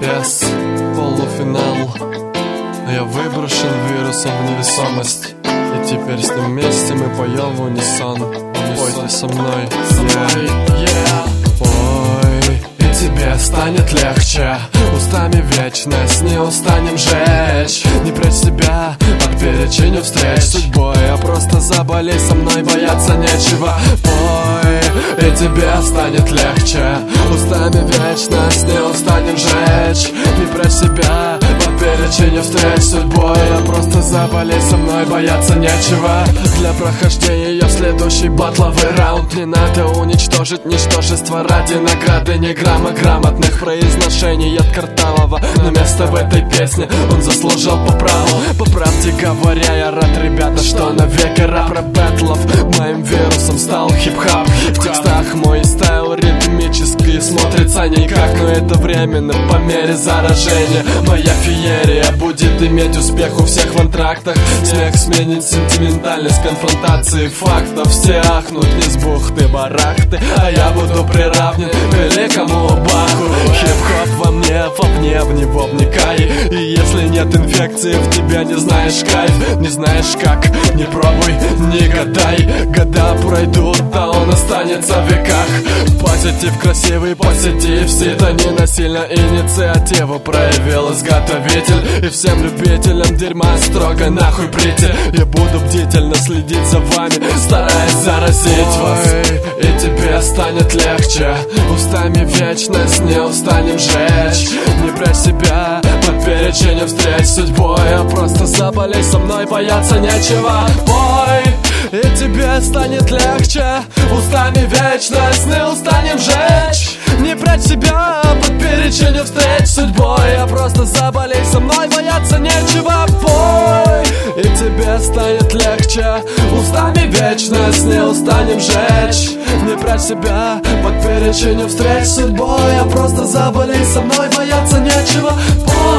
Yes, полуфинал. Я выброшен вирусом в невесомость, и теперь с ним вместе мы поем в унисон. Пойте со мной, пой, и тебе станет легче. Устами вечность не устанем жечь. Не прячь себя под переченью встреч с судьбой, а просто заболей со мной, бояться нечего. Пой, и тебе станет легче. Устами вечность не устанем жечь. Не прячь себя под переченью встреч с судьбой, а просто заболей со мной, бояться нечего. Для прохождения ее следующий батловый раунд не надо уничтожить ничтожество ради награды. Не грамма грамотных произношений от картавого, но место в этой песне он заслужил по праву. По правде говоря, я рад, ребята, что навеки рэп бэтлов моим вирусом стал хип-хап. В текстах мой стайл ритмический смотрится никак, но это временно по мере заражения. Моя феерия будет иметь успех у всех в антрактах. Смех сменит сентиментальность конфронтации фактов. Все ахнут не с бухты-барахты, а я буду приравнен к великому Баху. Хип-хоп во мне, в него вникай. И если нет инфекции в тебя, не знаешь кайф. Не знаешь как, не пробуй, не гадай. Года пройдут, а он останется в веках. Позитив красивый, позитив сито не насильно инициативу проявил изготовитель. И всем любителям дерьма строго нахуй прийти. Я буду бдительно следить за вами, стараясь заразить вас. И тебе станет легче. Устами вечность не устанем жечь. Не прячь себя под переченью встреч с судьбой, а просто заболей со мной, бояться нечего. Пой, и тебе станет легче. Устами вечность не устанем жечь. Не прячь себя под переченью встреч с судьбой, а просто заболей со мной, бояться нечего. Пой, и тебе станет легче. Устами вечность не устанем жечь. Не прячь себя под переченью встреч с судьбой, а просто заболей со мной, бояться нечего. Пой.